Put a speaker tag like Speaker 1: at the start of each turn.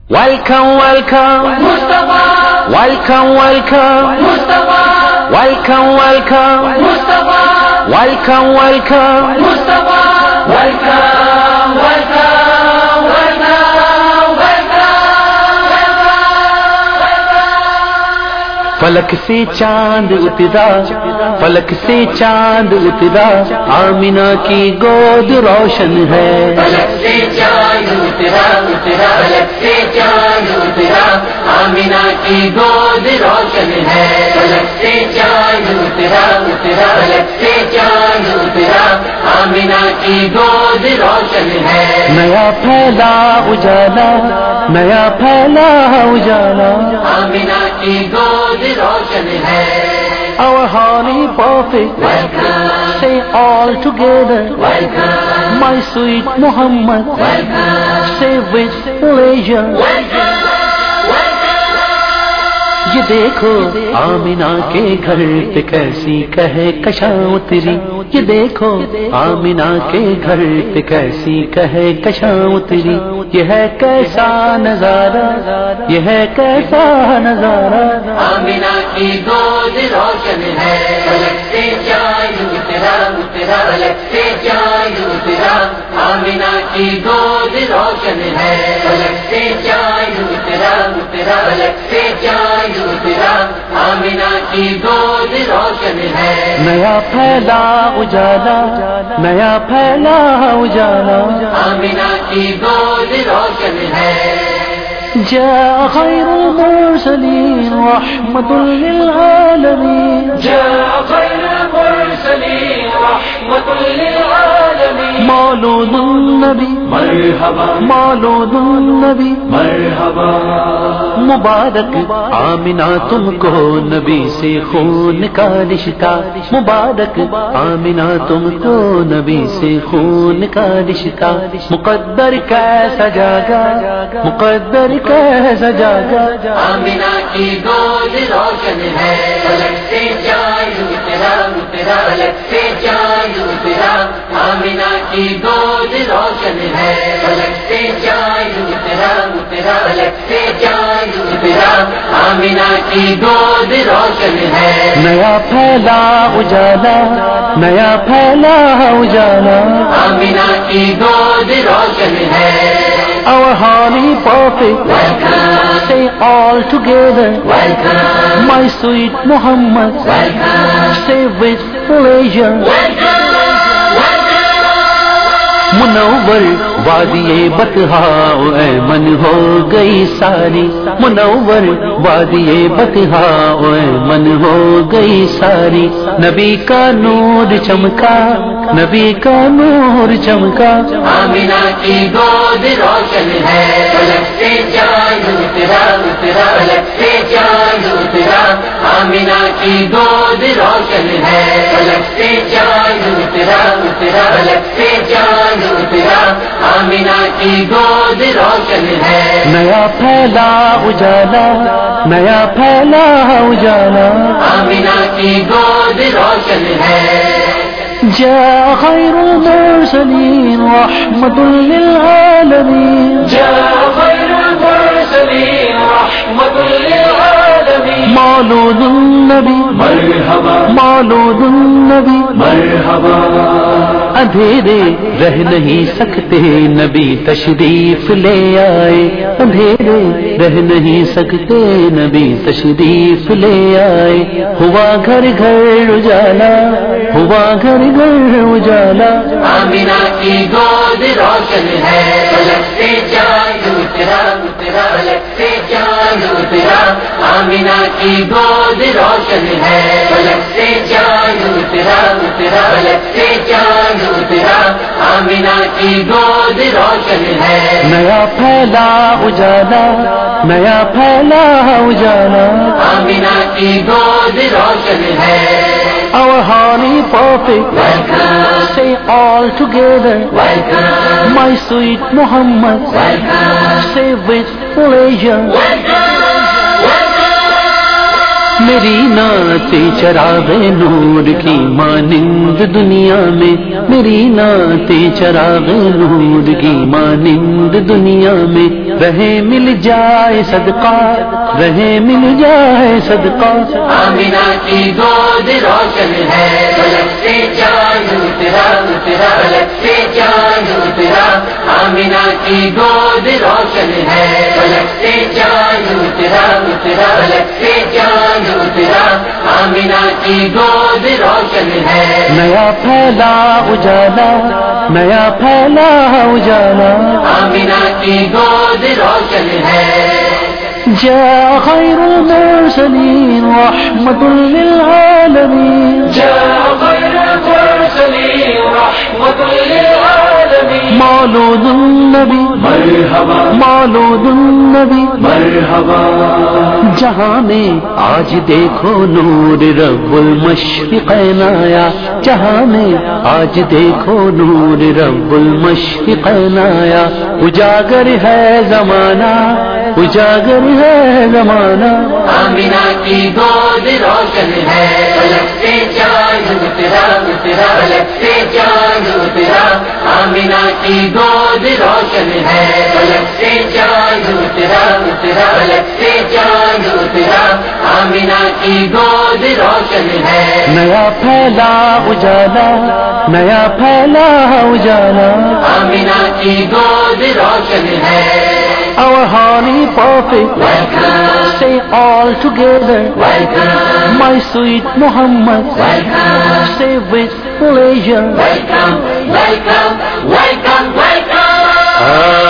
Speaker 1: Welcome, welcome,
Speaker 2: Mustafa.
Speaker 1: welcome, welcome,
Speaker 2: Mustafa.
Speaker 1: welcome, welcome,
Speaker 2: Mustafa.
Speaker 1: welcome, welcome.
Speaker 2: Mustafa. Welcome, welcome, welcome, welcome.
Speaker 1: فلک سے چاند اترا، فلک سے چاند اترا، آمینہ کی گود روشن ہے۔
Speaker 2: فلک سے چاند اترا اترا، فلک سے چاند اترا، آمینہ کی گود روشن ہے۔ فلک سے چاند اترا اترا، فلک سے چاند اترا، آمینہ کی گود روشن ہے۔
Speaker 1: نیا پھیلا اجالا، نیا پھیلا اجالا،
Speaker 2: آمینہ کی گود روشن ہے۔
Speaker 1: our holy prophet, say all together, my sweet Muhammad, say with pleasure. یہ دیکھو آمینہ کے گھر پہ کیسی کہے کشاں اتری، یہ دیکھو آمینہ کے گھر پہ کیسی کہے کشاں اتری، یہ ہے کیسا نظارہ، یہ ہے کیسا نظارہ۔
Speaker 2: آمینہ کی گود روشن ہے۔ فلک سے چاند اترا اترا، فلک سے چاند اترا، آمینہ کی گود روشن ہے۔ فلک سے چاند اترا اترا، فلک سے چاند اترا، آمینہ کی گود روشن ہے۔
Speaker 1: نیا پھیلا اجالا، نیا پھیلا اجالا،
Speaker 2: آمینہ کی گود روشن ہے۔
Speaker 1: جاء خیر المرسلین رحمت للعالمین،
Speaker 2: جاء خیر المرسلین رحمت للعالمین،
Speaker 1: مولود النبی
Speaker 2: مرحبا
Speaker 1: مولود النبی،
Speaker 2: مرحبا۔
Speaker 1: مبارک آمینہ تم کو نبی سے خون کا رشتہ، مبارک آمینہ تم کو نبی سے خون کا رشتہ، مقدر کیسا جاگا، مقدر کیسا جاگا۔
Speaker 2: آمینہ کی گود روشن ہے۔ فلک سے چاند اترا اترا، فلک سے چاند اترا، آمینہ کی گود روشن ہے۔ فلک سے چاند اترا اترا، فلک سے چاند اترا، آمینہ کی گود روشن ہے۔
Speaker 1: نیا پھیلا اجالا، نیا پھیلا اجالا،
Speaker 2: آمینہ کی گود روشن ہے۔
Speaker 1: our holy prophet, say all together, my sweet Muhammad, say with pleasure. منور وادی بطحا ایمن ہو گئی ساری، منور وادی بطحا ایمن ہو گئی ساری، نبی کا نور چمکا، نبی کا نور چمکا۔
Speaker 2: آمینہ کی گود روشن ہے۔ فلک سے چاند اترا اترا، فلک سے چاند اترا، آمینہ کی گود روشن ہے۔ فلک سے چاند اترا اترا، فلک سے چاند اترا، آمینہ کی گود روشن ہے۔
Speaker 1: نیا پھیلا اجالا، نیا پھیلا اجالا،
Speaker 2: آمینہ کی گود روشن ہے۔
Speaker 1: جاء خیر المرسلین رحمت للعالمین،
Speaker 2: جاء خیر المرسلین رحمت للعالمین،
Speaker 1: مولود النبی
Speaker 2: مرحبا
Speaker 1: مولود النبی،
Speaker 2: مرحبا۔
Speaker 1: اندھیرے رہ نہیں سکتے نبی تشریف لے آئے، اندھیرے رہ نہیں سکتے نبی تشریف لے آئے، ہوا گھر گھر اجالا، ہوا گھر گھر اجالا۔
Speaker 2: آمینہ کی گود روشن ہے۔ فلک سے چاند اترا اترا، فلک سے چاند اترا، آمینہ کی گود روشن ہے۔ فلک سے چاند اترا اترا، فلک سے چاند اترا، آمینہ کی گود روشن ہے۔
Speaker 1: نیا پھیلا اجالا، نیا پھیلا اجالا،
Speaker 2: آمینہ کی گود روشن ہے۔
Speaker 1: our holy prophet, say all together, my sweet Muhammad, say with pleasure. میری نعت چراغ نور کی مانند دنیا میں، میری نعت چراغ نور کی مانند دنیا میں، رہے مل جائے صدقہ، رہے مل جائے صدقہ۔
Speaker 2: آمینہ کی گود روشن ہے، فلک سے چاند اترا اترا، فلک سے چاند اترا۔ آمینہ کی گود روشن ہے، فلک سے چاند اترا اترا، فلک سے چاند اترا۔ آمینہ کی گود روشن ہے،
Speaker 1: نیا پھیلا اجالا، نیا پھیلا اجالا۔
Speaker 2: آمینہ کی گود روشن ہے،
Speaker 1: جاء خیر المرسلین رحمت للعالمین،
Speaker 2: جاء خیر المرسلین رحمت للعالمین۔
Speaker 1: مولود النبی
Speaker 2: مرحبا
Speaker 1: مولود النبی،
Speaker 2: مرحبا،
Speaker 1: جہاں میں آج دیکھو نور رب المشرقین آیا، جہاں میں آج دیکھو نور رب المشرقین آیا۔ اجاگر ہے زمانہ، اجاگر ہے زمانہ۔
Speaker 2: آمینہ کی گود روشن ہے، فلک سے چاند اترا اترا، فلک سے چاند اترا۔ آمینہ کی گود روشن ہے، فلک سے چاند اترا اترا، فلک سے چاند اترا۔ آمینہ کی گود روشن ہے،
Speaker 1: نیا پھیلا اجالا، نیا پھیلا اجالا۔
Speaker 2: آمینہ کی گود روشن ہے۔
Speaker 1: Our honey prophet,
Speaker 2: Welcome,
Speaker 1: say all together,
Speaker 2: welcome,
Speaker 1: my sweet Muhammad,
Speaker 2: welcome,
Speaker 1: say with pleasure.
Speaker 2: welcome, welcome, welcome, welcome.